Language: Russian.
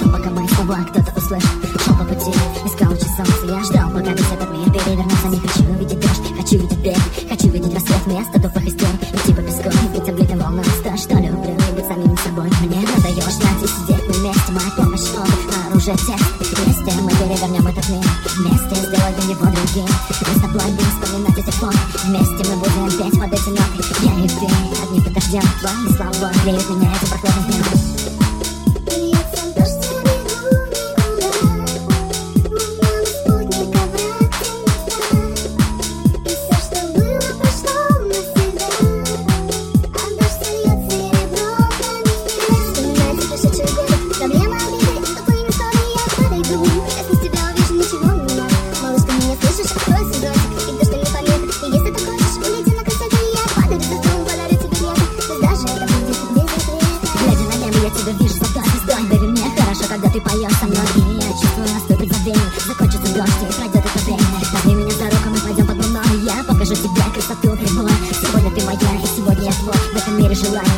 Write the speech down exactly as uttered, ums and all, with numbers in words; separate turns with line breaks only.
ждал, пока мои слова кто-то услышит. Шел по пути, искал лучи солнца. Я ждал, пока весь этот мир перевернулся. Не хочу видеть дождь, хочу видеть берег. Хочу видеть рассвет вместо тупых истерик. Идти по песку и быть облитым волнами. То, что люблю, и быть самим собой. Мне надоело ждать и сидеть на месте. Моя помощь, отдых, оружие, текст. Вместе мы перевернем этот мир. Вместе сделаем его другим. Вместо будем вспоминать эти фото. Вместе мы будем петь под эти ноты. Я и ты, одни под дождем. Твои слова греют меня этим прохладным днем. Когда ты поешь со мной, и я чувствую, наступит забвение. Закончится дождь, и пройдет это время. Возьми меня за руку, мы пойдем под луной. Я покажу тебе красоту прямой. Сегодня ты моя, и сегодня я твой. В этом мире желаю